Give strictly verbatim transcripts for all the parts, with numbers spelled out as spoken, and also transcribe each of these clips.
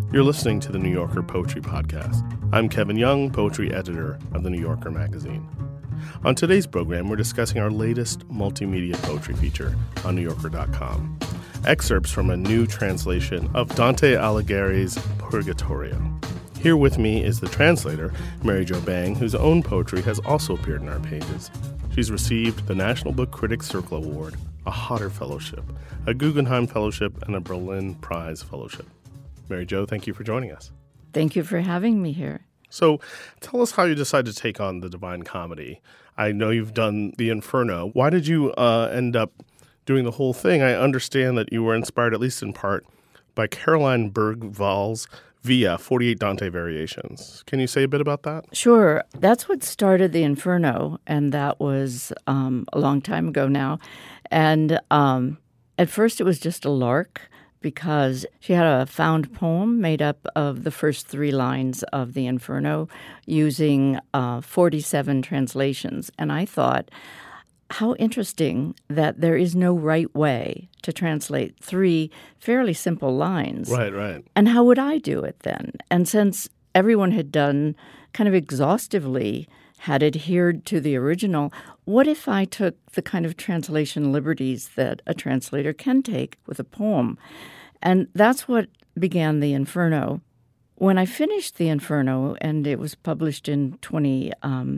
You're listening to the New Yorker Poetry Podcast. I'm Kevin Young, poetry editor of the New Yorker magazine. On today's program, we're discussing our latest multimedia poetry feature on new yorker dot com. Excerpts from a new translation of Dante Alighieri's Purgatorio. Here with me is the translator, Mary Jo Bang, whose own poetry has also appeared in our pages. She's received the National Book Critics Circle Award, a Hodder Fellowship, a Guggenheim Fellowship, and a Berlin Prize Fellowship. Mary Jo, thank you for joining us. Thank you for having me here. So tell us how you decided to take on the Divine Comedy. I know you've done the Inferno. Why did you uh, end up doing the whole thing? I understand that you were inspired, at least in part, by Caroline Bergval's Via, forty-eight Dante Variations. Can you say a bit about that? Sure. That's what started the Inferno, and that was um, a long time ago now. And um, at first it was just a lark, because she had a found poem made up of the first three lines of the Inferno using uh, forty-seven translations. And I thought, how interesting that there is no right way to translate three fairly simple lines. Right, right. And how would I do it then? And since everyone had done kind of exhaustively, had adhered to the original, what if I took the kind of translation liberties that a translator can take with a poem? And that's what began the Inferno. When I finished the Inferno, and it was published in twenty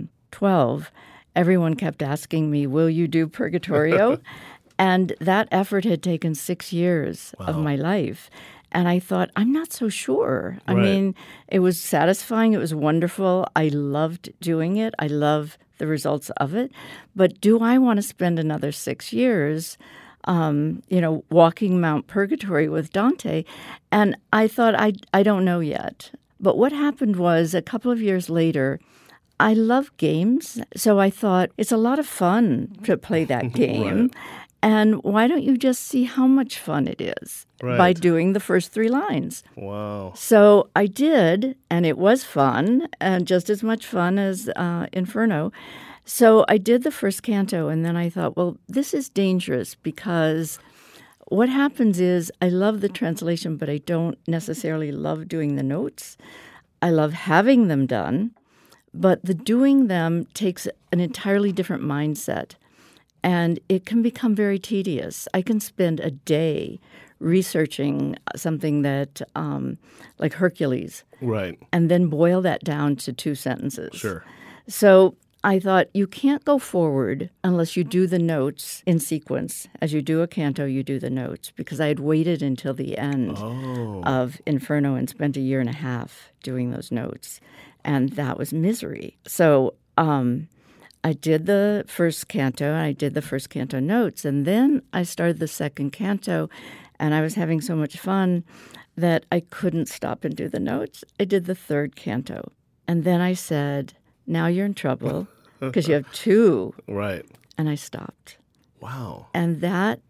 twelve, everyone kept asking me, will you do Purgatorio? And that effort had taken six years Wow. of my life. And I thought, I'm not so sure. I Right. mean, it was satisfying. It was wonderful. I loved doing it. I love the results of it. But do I want to spend another six years, um, you know, walking Mount Purgatory with Dante? And I thought, I, I don't know yet. But what happened was a couple of years later, I love games. So I thought, it's a lot of fun to play that game. Right. And why don't you just see how much fun it is Right. by doing the first three lines? Wow. So I did, and it was fun, and just as much fun as uh, Inferno. So I did the first canto, and then I thought, well, this is dangerous because what happens is I love the translation, but I don't necessarily love doing the notes. I love having them done, but the doing them takes an entirely different mindset. And it can become very tedious. I can spend a day researching something that, um, like Hercules, Right. and then boil that down to two sentences. Sure. So I thought you can't go forward unless you do the notes in sequence. As you do a canto, you do the notes, because I had waited until the end Oh. of Inferno and spent a year and a half doing those notes. And that was misery. So um I did the first canto, I did the first canto notes, and then I started the second canto, and I was having so much fun that I couldn't stop and do the notes. I did the third canto, and then I said, now you're in trouble, because you have two, Right. and I stopped. Wow. And that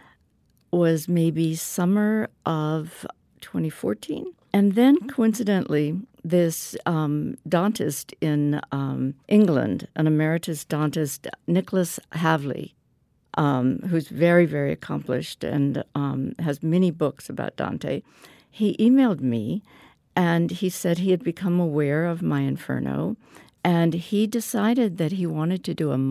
was maybe summer of twenty fourteen. And then, coincidentally, this um, Dantist in um, England, an emeritus Dantist, Nicholas Havley, um, who's very, very accomplished and um, has many books about Dante, he emailed me, and he said he had become aware of my Inferno, and he decided that he wanted to do a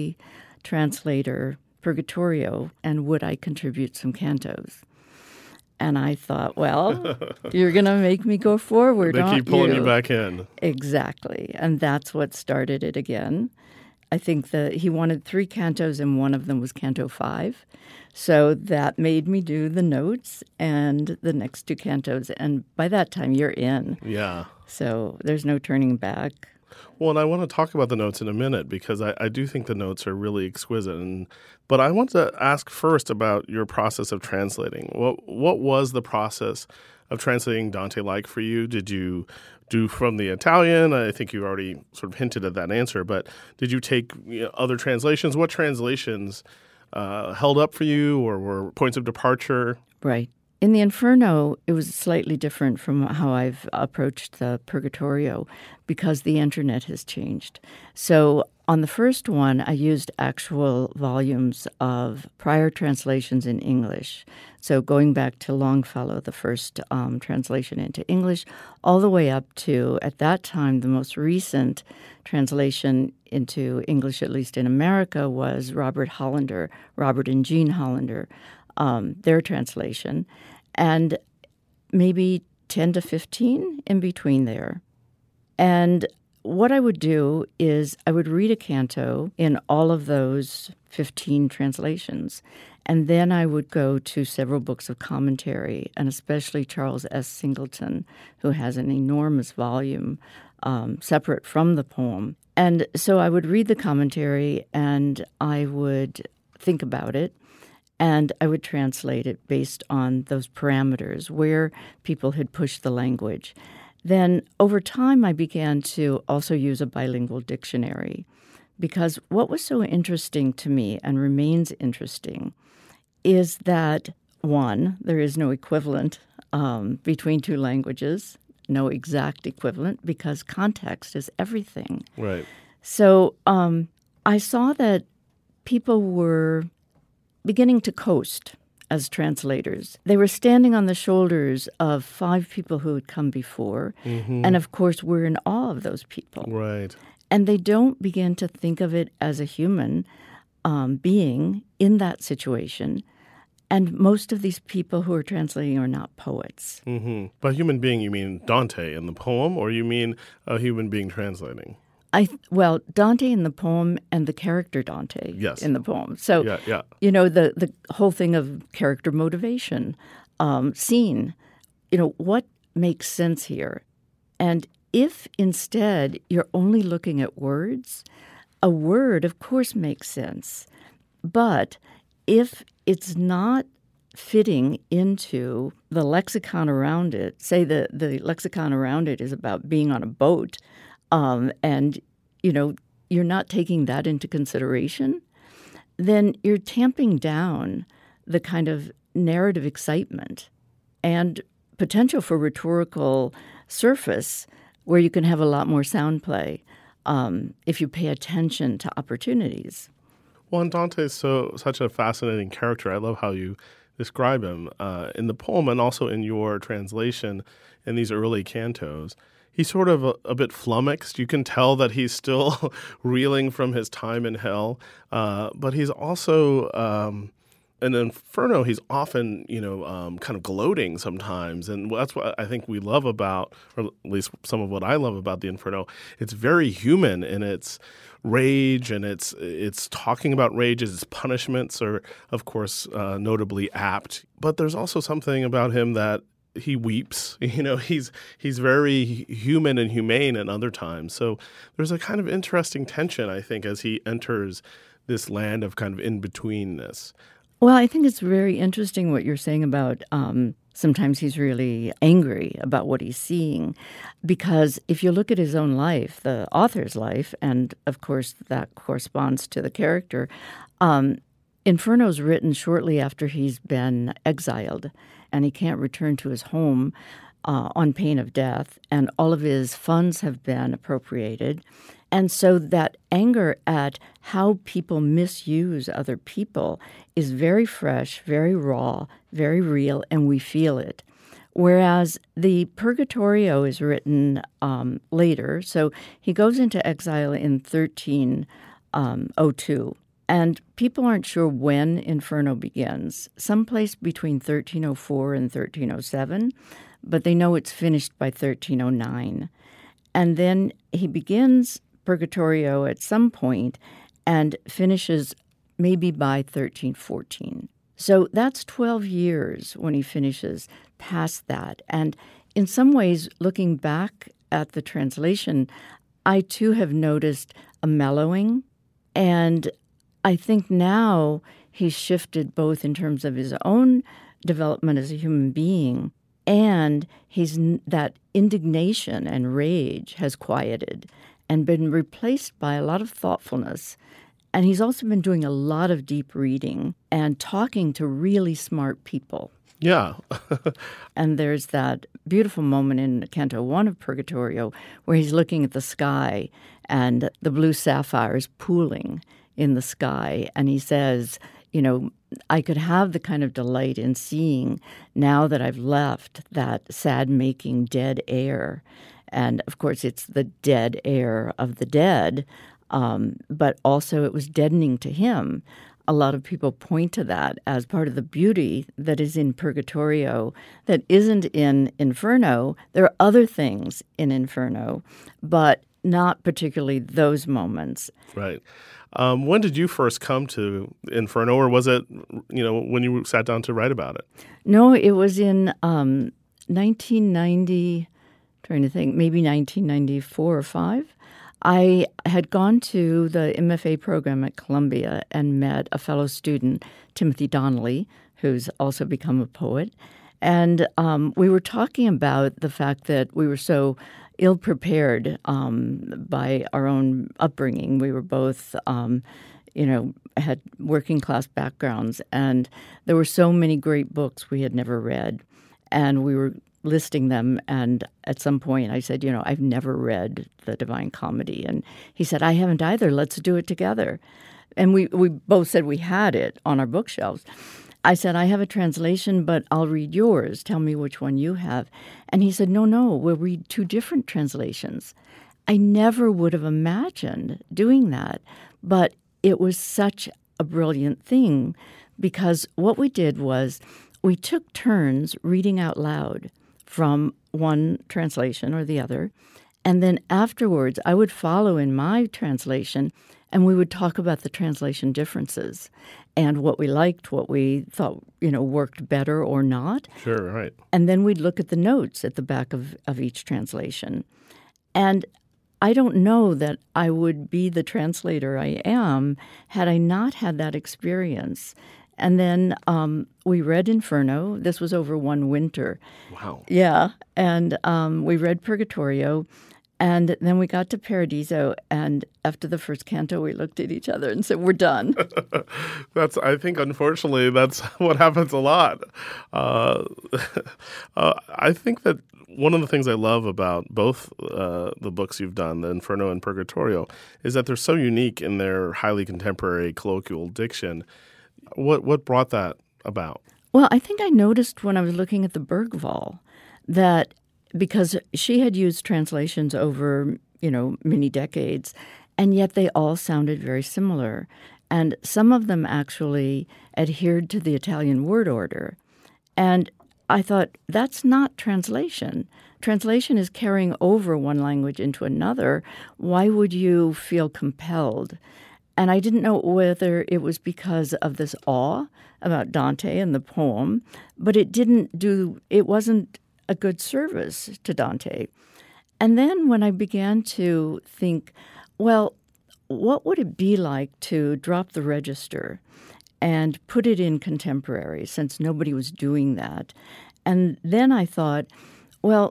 multi-translator Purgatorio, and would I contribute some cantos? And I thought, well, you're going to make me go forward, They aren't keep pulling you? you back in. Exactly. And that's what started it again. I think that he wanted three cantos, and one of them was Canto five. So that made me do the notes and the next two cantos. And by that time, you're in. Yeah. So there's no turning back. Well, and I want to talk about the notes in a minute, because I, I do think the notes are really exquisite. And but I want to ask first about your process of translating. What what was the process of translating Dante like for you? Did you do from the Italian? I think you already sort of hinted at that answer, but did you take you know, other translations? What translations uh, held up for you, or were points of departure? Right. In the Inferno, it was slightly different from how I've approached the Purgatorio, because the internet has changed. So on the first one, I used actual volumes of prior translations in English. So going back to Longfellow, the first um, translation into English, all the way up to, at that time, the most recent translation into English, at least in America, was Robert Hollander, Robert and Jean Hollander, um, their translation, and maybe ten to fifteen in between there. And what I would do is I would read a canto in all of those fifteen translations, and then I would go to several books of commentary, and especially Charles S. Singleton, who has an enormous volume um, separate from the poem. And so I would read the commentary, and I would think about it, and I would translate it based on those parameters, where people had pushed the language. Then over time, I began to also use a bilingual dictionary, because what was so interesting to me and remains interesting is that, one, there is no equivalent um, between two languages, no exact equivalent, because context is everything. Right. So um, I saw that people were beginning to coast as translators. They were standing on the shoulders of five people who had come before. Mm-hmm. And of course, we're in awe of those people. Right. And they don't begin to think of it as a human um, being in that situation. And most of these people who are translating are not poets. Mm-hmm. By human being, you mean Dante in the poem, or you mean a human being translating? I well, Dante in the poem and the character Dante yes. in the poem. So, yeah, yeah. you know, the, the whole thing of character motivation, um, scene, you know, what makes sense here? And if instead you're only looking at words, a word, of course, makes sense. But if it's not fitting into the lexicon around it, say the, the lexicon around it is about being on a boat, Um, and, you know, you're not taking that into consideration, then you're tamping down the kind of narrative excitement and potential for rhetorical surface where you can have a lot more sound play um, if you pay attention to opportunities. Well, and Dante is so such a fascinating character. I love how you describe him uh, in the poem and also in your translation in these early cantos. He's sort of a, a bit flummoxed. You can tell that he's still reeling from his time in hell. Uh, but he's also, um, in Inferno, he's often, you know, um, kind of gloating sometimes. And that's what I think we love about, or at least some of what I love about the Inferno. It's very human in its rage, and it's it's talking about rages. Its punishments are, of course, uh, notably apt. But there's also something about him that he weeps. You know, he's he's very human and humane at other times. So there's a kind of interesting tension, I think, as he enters this land of kind of in-betweenness. Well, I think it's very interesting what you're saying about um, sometimes he's really angry about what he's seeing. Because if you look at his own life, the author's life, and of course that corresponds to the character, um, Inferno's written shortly after he's been exiled, and he can't return to his home uh, on pain of death, and all of his funds have been appropriated. And so that anger at how people misuse other people is very fresh, very raw, very real, and we feel it. Whereas the Purgatorio is written um, later, so he goes into exile in thirteen oh two. And people aren't sure when Inferno begins, someplace between thirteen oh four and thirteen oh seven, but they know it's finished by thirteen oh nine. And then he begins Purgatorio at some point and finishes maybe by thirteen fourteen. So that's twelve years when he finishes past that. And in some ways, looking back at the translation, I too have noticed a mellowing, and I think now he's shifted both in terms of his own development as a human being, and he's that indignation and rage has quieted and been replaced by a lot of thoughtfulness. And he's also been doing a lot of deep reading and talking to really smart people. Yeah. And there's that beautiful moment in Canto one of Purgatorio where he's looking at the sky and the blue sapphires pooling in the sky. And he says, you know, I could have the kind of delight in seeing now that I've left that sad-making dead air. And, of course, it's the dead air of the dead, um, but also it was deadening to him. A lot of people point to that as part of the beauty that is in Purgatorio that isn't in Inferno. There are other things in Inferno, but not particularly those moments. Right. Um, when did you first come to Inferno, or was it, you know, when you sat down to write about it? No, it was in um, nineteen ninety, trying to think, maybe nineteen ninety-four or five. I had gone to the M F A program at Columbia and met a fellow student, Timothy Donnelly, who's also become a poet. And um, we were talking about the fact that we were so ill-prepared um, by our own upbringing. We were both, um, you know, had working-class backgrounds, and there were so many great books we had never read. And we were listing them, and at some point I said, you know, I've never read the Divine Comedy. And he said, I haven't either. Let's do it together. And we, we both said we had it on our bookshelves. I said, I have a translation, but I'll read yours. Tell me which one you have. And he said, no, no, we'll read two different translations. I never would have imagined doing that, but it was such a brilliant thing because what we did was we took turns reading out loud from one translation or the other. And then afterwards, I would follow in my translation, and we would talk about the translation differences and what we liked, what we thought, you know, worked better or not. Sure, right. And then we'd look at the notes at the back of, of each translation. And I don't know that I would be the translator I am had I not had that experience. And then um, we read Inferno. This was over one winter. Wow. Yeah. And um, we read Purgatorio. And then we got to Paradiso. And after the first canto, we looked at each other and said, we're done. That's, I think, unfortunately, that's what happens a lot. Uh, uh, I think that one of the things I love about both uh, the books you've done, the Inferno and Purgatorio, is that they're so unique in their highly contemporary colloquial diction. What what brought that about? Well, I think I noticed when I was looking at the Bergvall that because she had used translations over, you know, many decades, and yet they all sounded very similar. And some of them actually adhered to the Italian word order. And I thought, that's not translation. Translation is carrying over one language into another. Why would you feel compelled? And I didn't know whether it was because of this awe about Dante and the poem, but it didn't do, it wasn't a good service to Dante. And then when I began to think, well, what would it be like to drop the register and put it in contemporary, since nobody was doing that? And then I thought, well,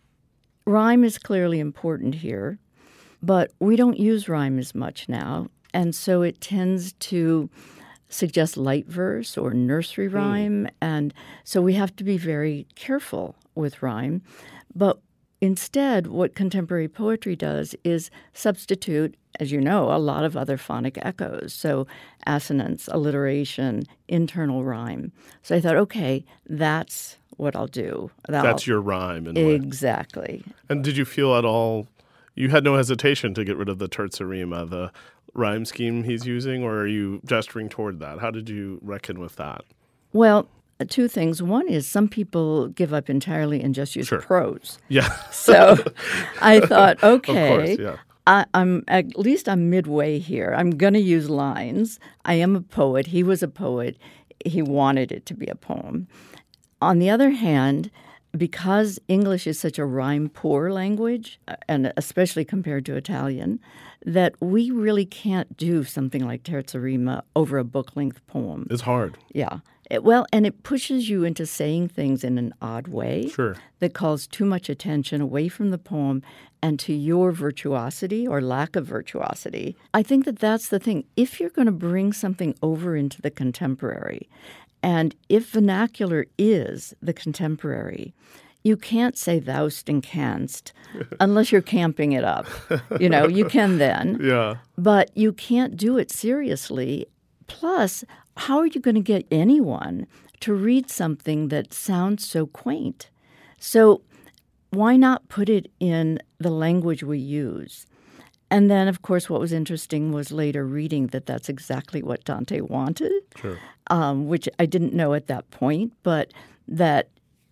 rhyme is clearly important here, but we don't use rhyme as much now. And so it tends to suggest light verse or nursery rhyme. Mm. And so we have to be very careful with rhyme. But instead, what contemporary poetry does is substitute, as you know, a lot of other phonic echoes. So assonance, alliteration, internal rhyme. So I thought, okay, that's what I'll do. That'll, that's your rhyme. In exactly. Way. And did you feel at all, you had no hesitation to get rid of the terza rima, the rhyme scheme he's using, or are you gesturing toward that? How did you reckon with that? Well, two things. One is some people give up entirely and just use sure. prose. Yeah. So I thought, okay, of course, yeah. I, I'm at least I'm midway here. I'm going to use lines. I am a poet. He was a poet. He wanted it to be a poem. On the other hand, because English is such a rhyme-poor language, and especially compared to Italian, that we really can't do something like terza rima over a book-length poem. It's hard. Yeah. It, well, and it pushes you into saying things in an odd way sure. that calls too much attention away from the poem and to your virtuosity or lack of virtuosity. I think that that's the thing. If you're going to bring something over into the contemporary, And if vernacular is the contemporary, you can't say thou'st and canst unless you're camping it up. You know, you can then. Yeah. But you can't do it seriously. Plus, how are you going to get anyone to read something that sounds so quaint? So why not put it in the language we use? And then, of course, what was interesting was later reading that that's exactly what Dante wanted, Sure. um, which I didn't know at that point, but that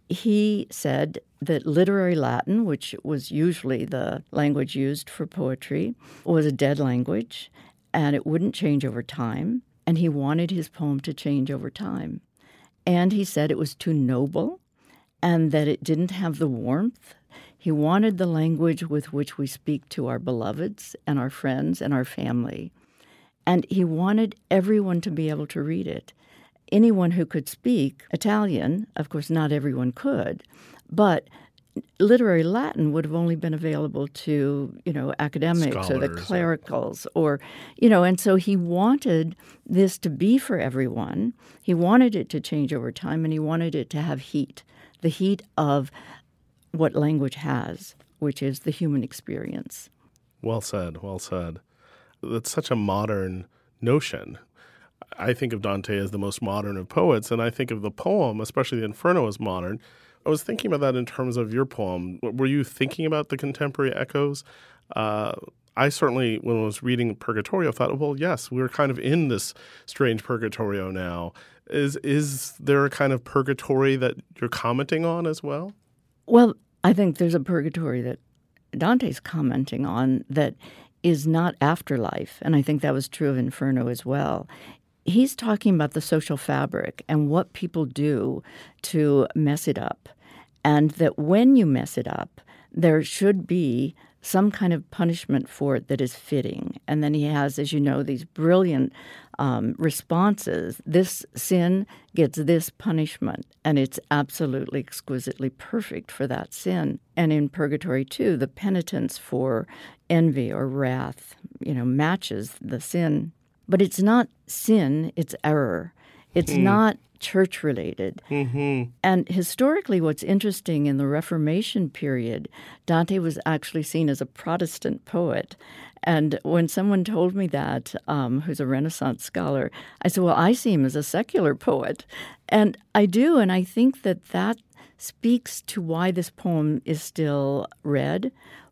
he said that literary Latin, which was usually the language used for poetry, was a dead language, and it wouldn't change over time, and he wanted his poem to change over time. And he said it was too noble, and that it didn't have the warmth. He wanted the language with which we speak to our beloveds and our friends and our family. And he wanted everyone to be able to read it. Anyone who could speak Italian, of course, not everyone could, but literary Latin would have only been available to, you know, academics Scholars, or the clericals or, you know, and so he wanted this to be for everyone. He wanted it to change over time, and he wanted it to have heat, the heat of what language has, which is the human experience. Well said, well said. That's such a modern notion. I think of Dante as the most modern of poets, and I think of the poem, especially the Inferno, as modern. I was thinking about that in terms of your poem. Were you thinking about the contemporary echoes? Uh, I certainly, when I was reading Purgatorio, thought, well, yes, we're kind of in this strange Purgatorio now. Is is there a kind of purgatory that you're commenting on as well? Well, I think there's a purgatory that Dante's commenting on that is not afterlife, and I think that was true of Inferno as well. He's talking about the social fabric and what people do to mess it up, and that when you mess it up, there should be some kind of punishment for it that is fitting. And then he has, as you know, these brilliant um, responses. This sin gets this punishment, and it's absolutely exquisitely perfect for that sin. And in Purgatory, too, the penitence for envy or wrath, you know, matches the sin. But it's not sin, it's error. It's mm. not church-related. Mm-hmm. And historically, what's interesting, in the Reformation period, Dante was actually seen as a Protestant poet. And when someone told me that, um, who's a Renaissance scholar, I said, well, I see him as a secular poet. And I do, and I think that that speaks to why this poem is still read,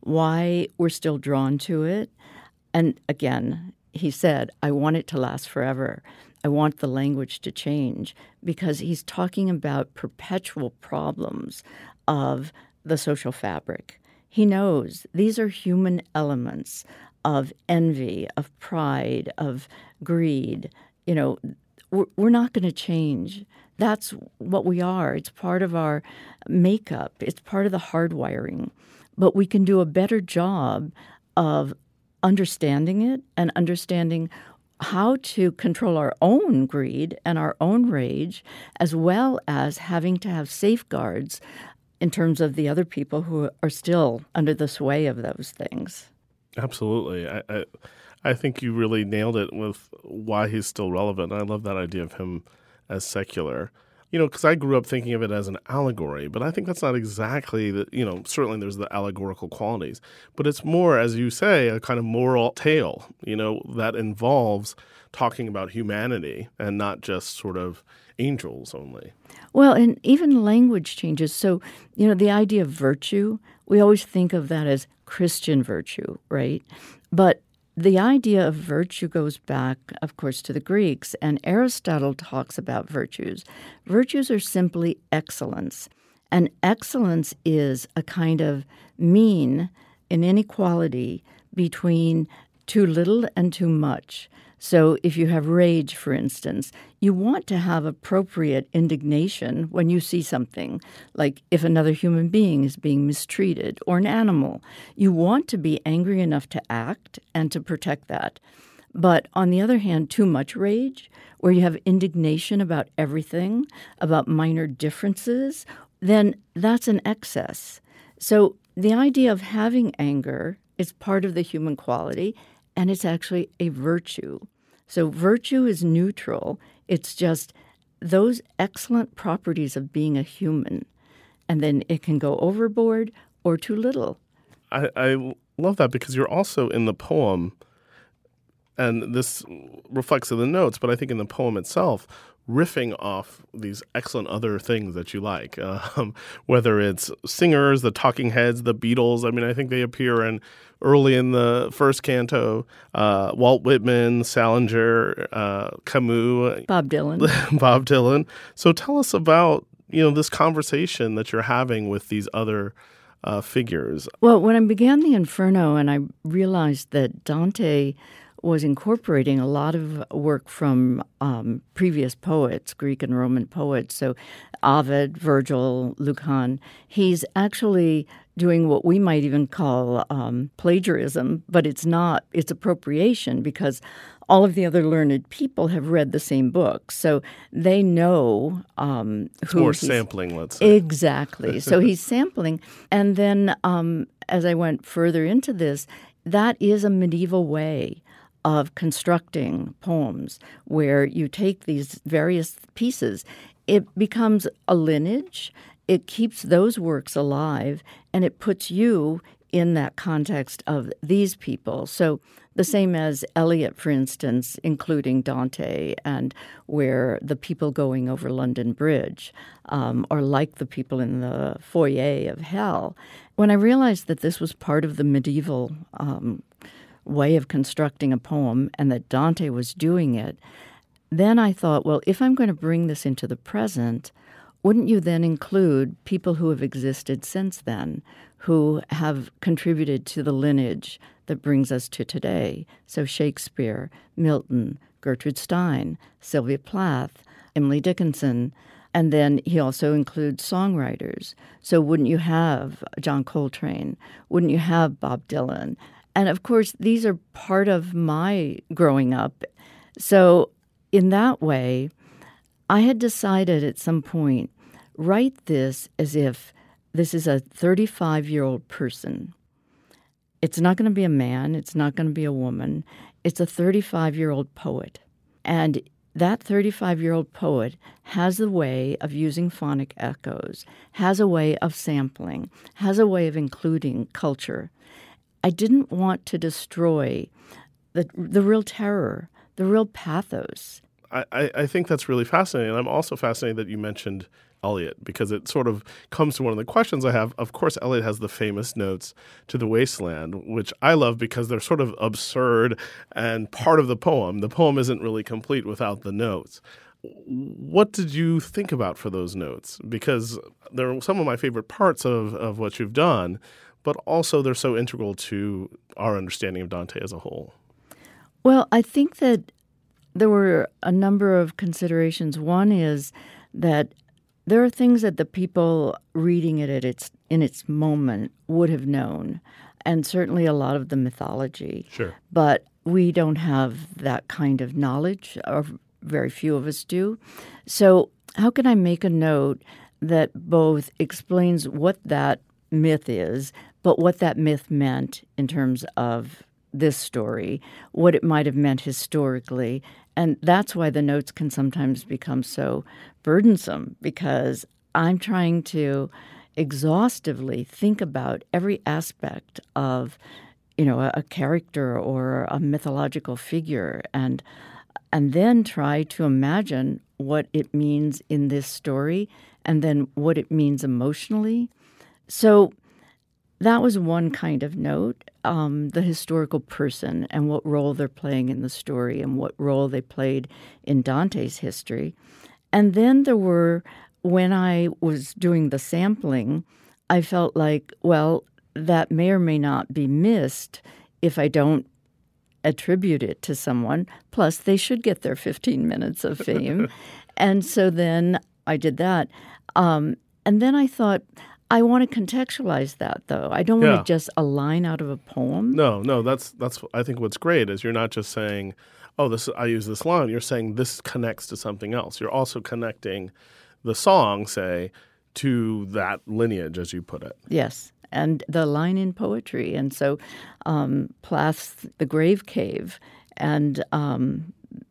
why we're still drawn to it. And again, he said, I want it to last forever. I want the language to change, because he's talking about perpetual problems of the social fabric. He knows these are human elements of envy, of pride, of greed. You know, we're, we're not going to change. That's what we are. It's part of our makeup. It's part of the hardwiring. But we can do a better job of understanding it and understanding how to control our own greed and our own rage, as well as having to have safeguards in terms of the other people who are still under the sway of those things. Absolutely. I, I, I think you really nailed it with why he's still relevant. I love that idea of him as secular. You know, because I grew up thinking of it as an allegory, but I think that's not exactly the, you know, certainly there's the allegorical qualities, but it's more, as you say, a kind of moral tale, you know, that involves talking about humanity and not just sort of angels only. Well, and even language changes. So, you know, the idea of virtue, we always think of that as Christian virtue, right? But the idea of virtue goes back, of course, to the Greeks, and Aristotle talks about virtues. Virtues are simply excellence, and excellence is a kind of mean, an inequality between too little and too much. So if you have rage, for instance, you want to have appropriate indignation when you see something, like if another human being is being mistreated or an animal. You want to be angry enough to act and to protect that. But on the other hand, too much rage, where you have indignation about everything, about minor differences, then that's an excess. So the idea of having anger is part of the human quality, and it's actually a virtue. So virtue is neutral. It's just those excellent properties of being a human, and then it can go overboard or too little. I, I love that because you're also in the poem, and this reflects in the notes, but I think in the poem itself, riffing off these excellent other things that you like, um, whether it's singers, the Talking Heads, the Beatles. I mean, I think they appear in early in the first canto, uh, Walt Whitman, Salinger, uh, Camus. Bob Dylan. Bob Dylan. So tell us about, you know, this conversation that you're having with these other uh, figures. Well, when I began the Inferno and I realized that Dante was incorporating a lot of work from um, previous poets, Greek and Roman poets. So Ovid, Virgil, Lucan. He's actually doing what we might even call um, plagiarism, but it's not. It's appropriation because all of the other learned people have read the same book. So they know um, it's who more he's, sampling, let's say. Exactly. So he's sampling. And then um, as I went further into this, that is a medieval way of constructing poems where you take these various pieces. It becomes a lineage. It keeps those works alive, and it puts you in that context of these people. So the same as Eliot, for instance, including Dante, and where the people going over London Bridge um, are like the people in the foyer of hell. When I realized that this was part of the medieval um way of constructing a poem and that Dante was doing it, then I thought, well, if I'm going to bring this into the present, wouldn't you then include people who have existed since then, who have contributed to the lineage that brings us to today? So Shakespeare, Milton, Gertrude Stein, Sylvia Plath, Emily Dickinson, and then he also includes songwriters. So wouldn't you have John Coltrane? Wouldn't you have Bob Dylan? And, of course, these are part of my growing up. So in that way, I had decided at some point, write this as if this is a thirty-five-year-old person. It's not going to be a man. It's not going to be a woman. It's a thirty-five-year-old poet. And that thirty-five-year-old poet has a way of using phonic echoes, has a way of sampling, has a way of including culture. I didn't want to destroy the the real terror, the real pathos. I, I think that's really fascinating. And I'm also fascinated that you mentioned Eliot because it sort of comes to one of the questions I have. Of course, Eliot has the famous notes to The Wasteland, which I love because they're sort of absurd and part of the poem. The poem isn't really complete without the notes. What did you think about for those notes? Because they're some of my favorite parts of, of what you've done, but also they're so integral to our understanding of Dante as a whole. Well, I think that there were a number of considerations. One is that there are things that the people reading it at its in its moment would have known, and certainly a lot of the mythology. Sure. But we don't have that kind of knowledge, or very few of us do. So how can I make a note that both explains what that myth is, but what that myth meant in terms of this story, what it might have meant historically. And that's why the notes can sometimes become so burdensome, because I'm trying to exhaustively think about every aspect of, you know, a, a character or a mythological figure, and and then try to imagine what it means in this story and then what it means emotionally. So that was one kind of note, um, the historical person and what role they're playing in the story and what role they played in Dante's history. And then there were, when I was doing the sampling, I felt like, well, that may or may not be missed if I don't attribute it to someone. Plus, they should get their fifteen minutes of fame. And so then I did that. Um, and then I thought, I want to contextualize that, though. I don't Yeah. want to just a line out of a poem. No, no, that's that's I think what's great is you're not just saying, oh, this I use this line. You're saying this connects to something else. You're also connecting the song, say, to that lineage, as you put it. Yes, and the line in poetry. And so um, Plath's The Grave Cave and um,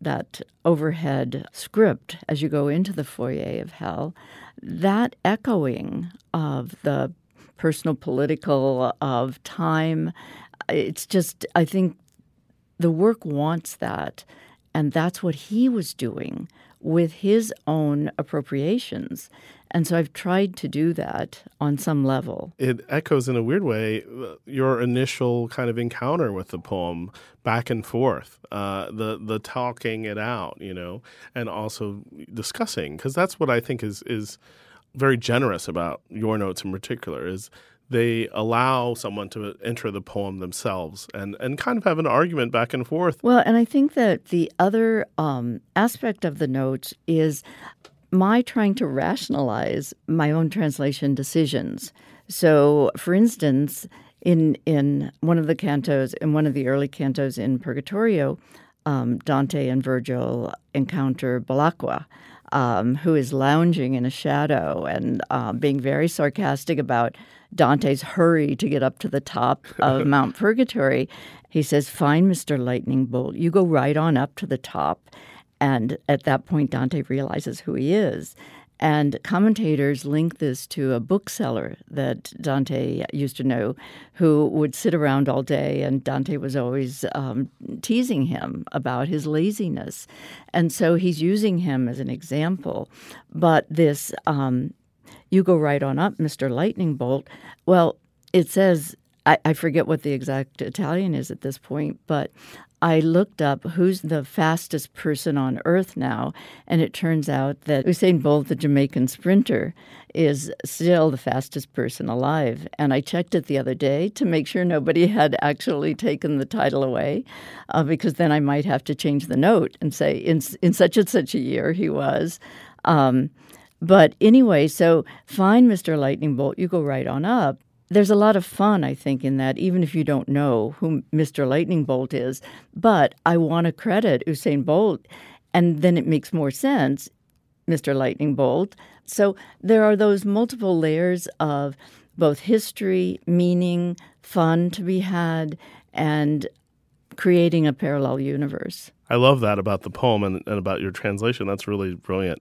that overhead script as you go into the foyer of hell, that echoing of the personal, political, of time, it's just, I think the work wants that. And that's what he was doing with his own appropriations. And so I've tried to do that on some level. It echoes in a weird way your initial kind of encounter with the poem, back and forth, uh, the the talking it out, you know, and also discussing, because that's what I think is is very generous about your notes in particular, is they allow someone to enter the poem themselves and, and kind of have an argument back and forth. Well, and I think that the other um, aspect of the notes is my trying to rationalize my own translation decisions. So, for instance, in in one of the cantos, in one of the early cantos in Purgatorio, um, Dante and Virgil encounter Belacqua, um, who is lounging in a shadow and uh, being very sarcastic about Dante's hurry to get up to the top of Mount Purgatory. He says, "Fine, Mister Lightning Bolt, you go right on up to the top." And at that point, Dante realizes who he is. And commentators link this to a bookseller that Dante used to know who would sit around all day, and Dante was always um, teasing him about his laziness. And so he's using him as an example. But this, um, you go right on up, Mister Lightning Bolt, well, it says, I, I forget what the exact Italian is at this point, but I looked up who's the fastest person on Earth now, and it turns out that Usain Bolt, the Jamaican sprinter, is still the fastest person alive. And I checked it the other day to make sure nobody had actually taken the title away, uh, because then I might have to change the note and say, in, in such and such a year he was. Um, but anyway, so fine, Mister Lightning Bolt, you go right on up. There's a lot of fun, I think, in that, even if you don't know who Mister Lightning Bolt is. But I want to credit Usain Bolt, and then it makes more sense, Mister Lightning Bolt. So there are those multiple layers of both history, meaning, fun to be had, and creating a parallel universe. I love that about the poem and, and about your translation. That's really brilliant.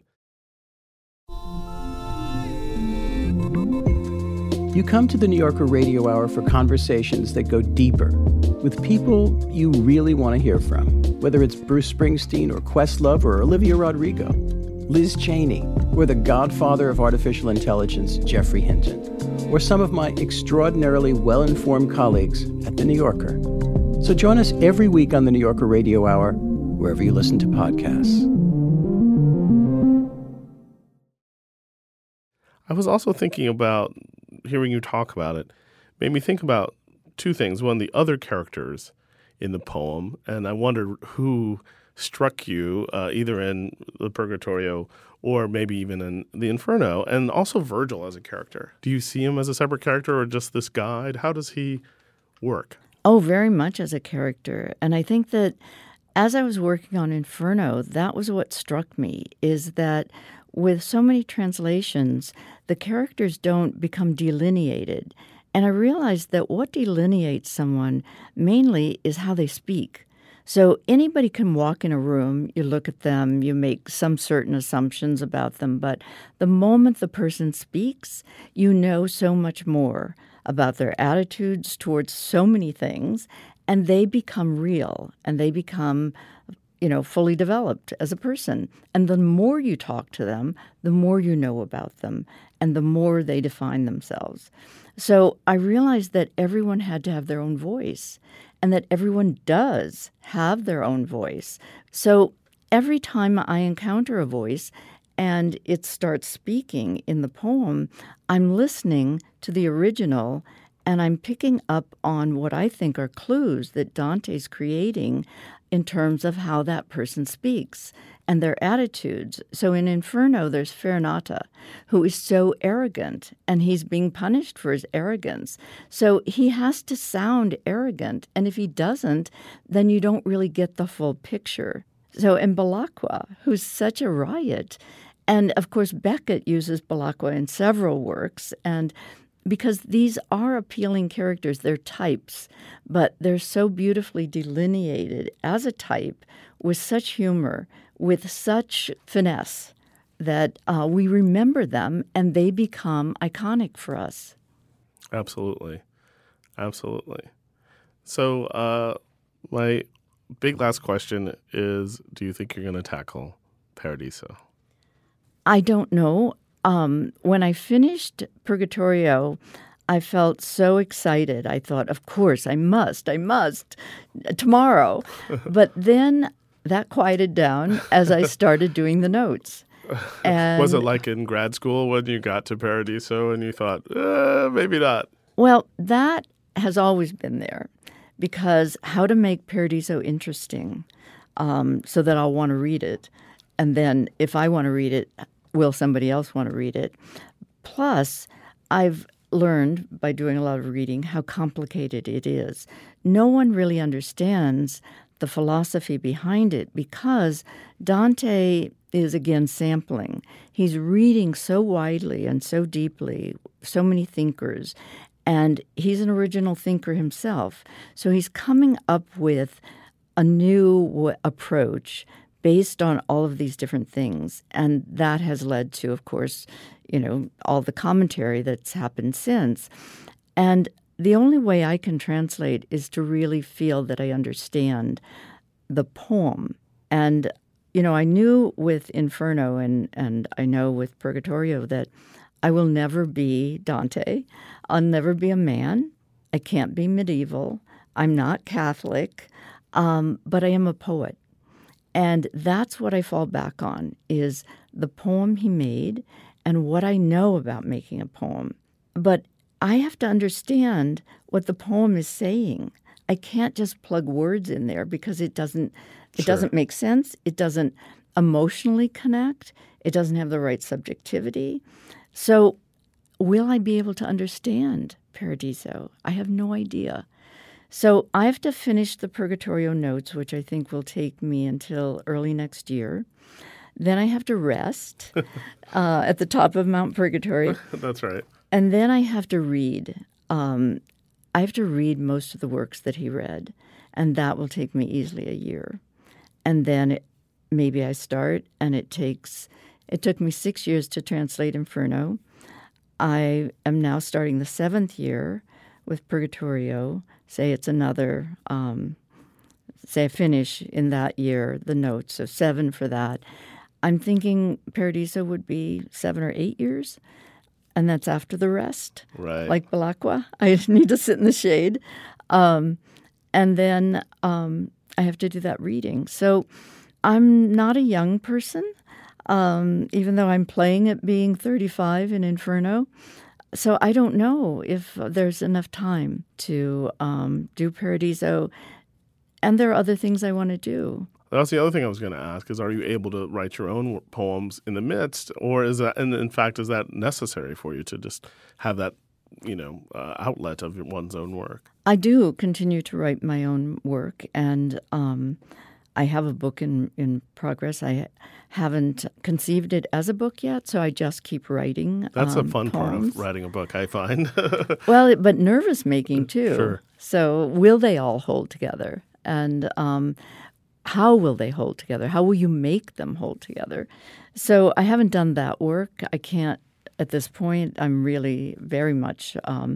You come to the New Yorker Radio Hour for conversations that go deeper with people you really want to hear from, whether it's Bruce Springsteen or Questlove or Olivia Rodrigo, Liz Cheney, or the godfather of artificial intelligence, Geoffrey Hinton, or some of my extraordinarily well-informed colleagues at the New Yorker. So join us every week on the New Yorker Radio Hour, wherever you listen to podcasts. I was also thinking about, hearing you talk about it, made me think about two things. One, the other characters in the poem, and I wondered who struck you, uh, either in the Purgatorio or maybe even in the Inferno, and also Virgil as a character. Do you see him as a separate character or just this guide? How does he work? Oh, very much as a character. And I think that as I was working on Inferno, that was what struck me, is that with so many translations, the characters don't become delineated. And I realized that what delineates someone mainly is how they speak. So anybody can walk in a room, you look at them, you make some certain assumptions about them, but the moment the person speaks, you know so much more about their attitudes towards so many things, and they become real, and they become, you know, fully developed as a person. And the more you talk to them, the more you know about them, and the more they define themselves. So I realized that everyone had to have their own voice, and that everyone does have their own voice. So every time I encounter a voice and it starts speaking in the poem, I'm listening to the original, and I'm picking up on what I think are clues that Dante's creating in terms of how that person speaks and their attitudes. So in Inferno, there's Farinata, who is so arrogant, and he's being punished for his arrogance. So he has to sound arrogant, and if he doesn't, then you don't really get the full picture. So in Belacqua, who's such a riot, and of course Beckett uses Belacqua in several works, and because these are appealing characters. They're types, but they're so beautifully delineated as a type with such humor, with such finesse, that uh, we remember them and they become iconic for us. Absolutely. Absolutely. So uh, my big last question is, do you think you're going to tackle Paradiso? I don't know. Um, when I finished Purgatorio, I felt so excited. I thought, of course, I must, I must, tomorrow. But then that quieted down as I started doing the notes. And was it like in grad school when you got to Paradiso and you thought, eh, maybe not? Well, that has always been there, because how to make Paradiso interesting um, so that I'll want to read it. And then if I want to read it, will somebody else want to read it? Plus, I've learned by doing a lot of reading how complicated it is. No one really understands the philosophy behind it, because Dante is, again, sampling. He's reading so widely and so deeply, so many thinkers, and he's an original thinker himself. So he's coming up with a new w- approach based on all of these different things. And that has led to, of course, you know, all the commentary that's happened since. And the only way I can translate is to really feel that I understand the poem. And, you know, I knew with Inferno and, and I know with Purgatorio that I will never be Dante. I'll never be a man. I can't be medieval. I'm not Catholic. Um, but I am a poet. And that's what I fall back on, is the poem he made and what I know about making a poem. But I have to understand what the poem is saying. I can't just plug words in there because it doesn't it Sure. doesn't make sense. It doesn't emotionally connect. It doesn't have the right subjectivity. So will I be able to understand Paradiso? I have no idea. So I have to finish the Purgatorio notes, which I think will take me until early next year. Then I have to rest uh, at the top of Mount Purgatory. That's right. And then I have to read. Um, I have to read most of the works that he read, and that will take me easily a year. And then it, maybe I start, and it takes. It took me six years to translate Inferno. I am now starting the seventh year with Purgatorio. Say it's another, um, say I finish in that year the notes, so seven for that. I'm thinking Paradiso would be seven or eight years, and that's after the rest. Right. Like Belacqua, I need to sit in the shade. Um, and then um, I have to do that reading. So I'm not a young person, um, even though I'm playing at being thirty-five in Inferno. So I don't know if there's enough time to um, do Paradiso, and there are other things I want to do. That's the other thing I was going to ask is, are you able to write your own poems in the midst, or is that, and in fact, is that necessary for you to just have that, you know, uh, outlet of one's own work? I do continue to write my own work, and um, I have a book in, in progress. I haven't conceived it as a book yet, so I just keep writing. That's um, a fun poems. part of writing a book, I find. Well, but nervous making too. Sure. So will they all hold together? And um, how will they hold together? How will you make them hold together? So I haven't done that work. I can't at this point. I'm really very much um,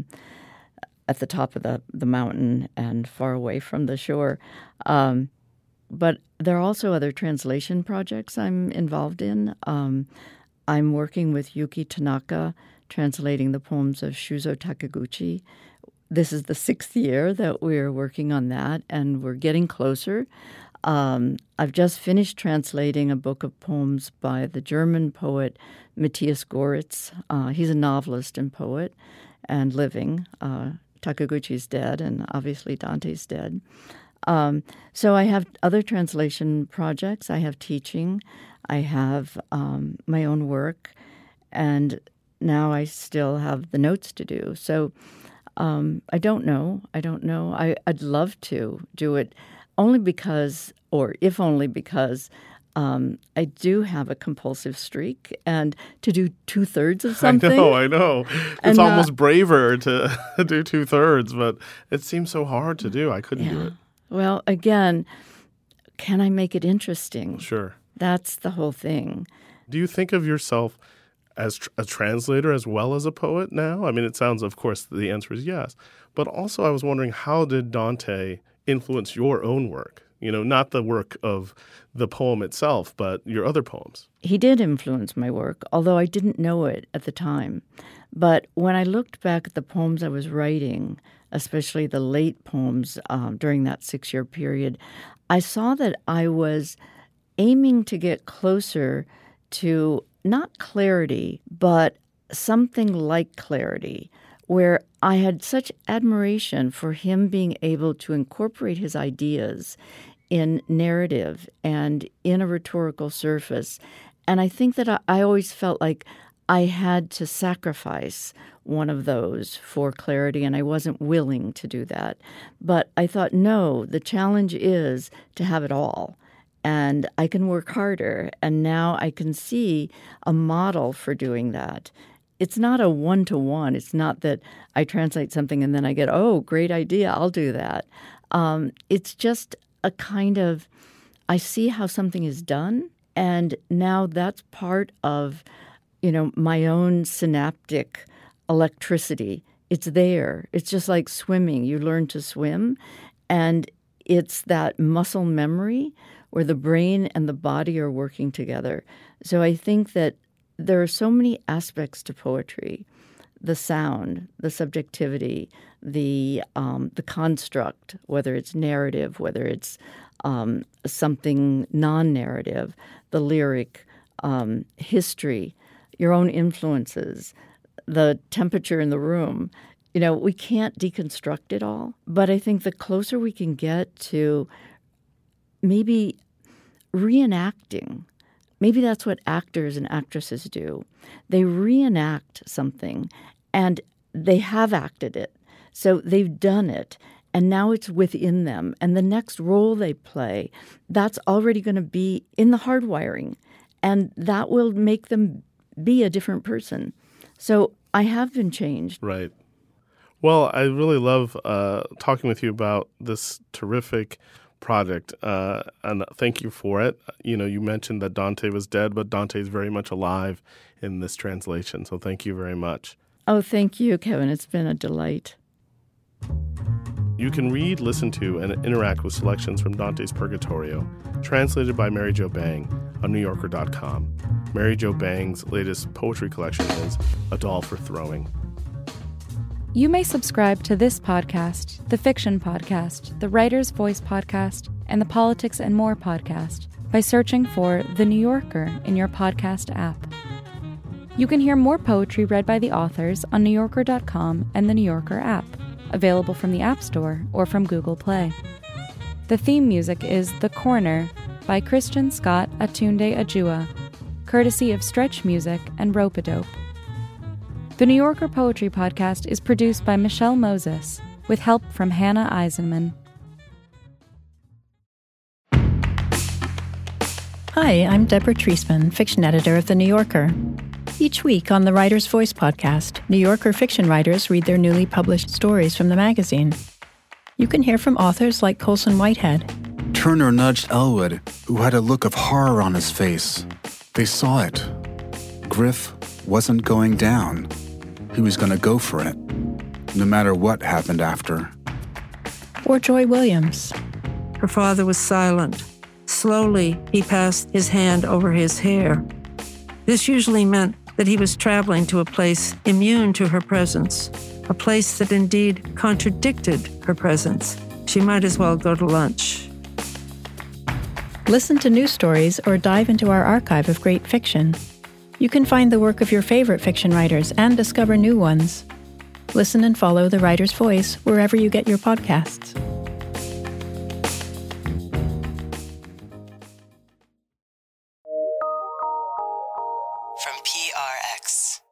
at the top of the, the mountain and far away from the shore. Um, but there are also other translation projects I'm involved in. Um, I'm working with Yuki Tanaka, translating the poems of Shuzo Takaguchi. This is the sixth year that we're working on that, and we're getting closer. Um, I've just finished translating a book of poems by the German poet Matthias Goritz. Uh, he's a novelist and poet and living. Uh, Takaguchi's dead, and obviously Dante's dead. Um, so I have other translation projects. I have teaching. I have um, my own work. And now I still have the notes to do. So um, I don't know. I don't know. I, I'd love to do it only because, or if only because, Um, I do have a compulsive streak, and to do two-thirds of something... I know, I know. It's almost not, braver to do two-thirds, but it seems so hard to do. I couldn't yeah. do it. Well, again, can I make it interesting? Sure. That's the whole thing. Do you think of yourself as tr- a translator as well as a poet now? I mean, it sounds, of course, the answer is yes. But also I was wondering, how did Dante influence your own work? You know, not the work of the poem itself, but your other poems. He did influence my work, although I didn't know it at the time. But when I looked back at the poems I was writing, especially the late poems um, during that six-year period, I saw that I was aiming to get closer to not clarity, but something like clarity, where I had such admiration for him being able to incorporate his ideas in narrative and in a rhetorical surface. And I think that I, I always felt like I had to sacrifice one of those for clarity, and I wasn't willing to do that. But I thought, no, the challenge is to have it all. And I can work harder, and now I can see a model for doing that. It's not a one-to-one. It's not that I translate something and then I get, oh, great idea, I'll do that. Um, it's just a kind of, I see how something is done, and now that's part of, you know, my own synaptic electricity. It's there. It's just like swimming. You learn to swim, and it's that muscle memory where the brain and the body are working together. So I think that there are so many aspects to poetry: the sound, the subjectivity, the um, the construct, whether it's narrative, whether it's um, something non-narrative, the lyric, um, history, your own influences, the temperature in the room. You know, we can't deconstruct it all, but I think the closer we can get to maybe reenacting, maybe that's what actors and actresses do. They reenact something, and they have acted it. So they've done it, and now it's within them. And the next role they play, that's already going to be in the hardwiring, and that will make them be a different person. So I have been changed. Right. Well, I really love uh, talking with you about this terrific project, uh, and thank you for it. You know, you mentioned that Dante was dead, but Dante is very much alive in this translation, so thank you very much. Oh, thank you, Kevin. It's been a delight. You can read, listen to, and interact with selections from Dante's Purgatorio, translated by Mary Jo Bang on New Yorker dot com. Mary Jo Bang's latest poetry collection is A Doll for Throwing. You may subscribe to this podcast, the Fiction Podcast, the Writer's Voice Podcast, and the Politics and More Podcast by searching for The New Yorker in your podcast app. You can hear more poetry read by the authors on New Yorker dot com and the New Yorker app, available from the App Store or from Google Play. The theme music is The Corner by Christian Scott Atunde Ajua, courtesy of Stretch Music and Rope-A-Dope. The New Yorker Poetry Podcast is produced by Michelle Moses, with help from Hannah Eisenman. Hi, I'm Deborah Treisman, fiction editor of The New Yorker. Each week on the Writer's Voice podcast, New Yorker fiction writers read their newly published stories from the magazine. You can hear from authors like Colson Whitehead. Turner nudged Elwood, who had a look of horror on his face. They saw it. Griff wasn't going down. He was going to go for it, no matter what happened after. Or Joy Williams. Her father was silent. Slowly, he passed his hand over his hair. This usually meant that he was traveling to a place immune to her presence, a place that indeed contradicted her presence. She might as well go to lunch. Listen to new stories or dive into our archive of great fiction. You can find the work of your favorite fiction writers and discover new ones. Listen and follow The Writer's Voice wherever you get your podcasts. From P R X.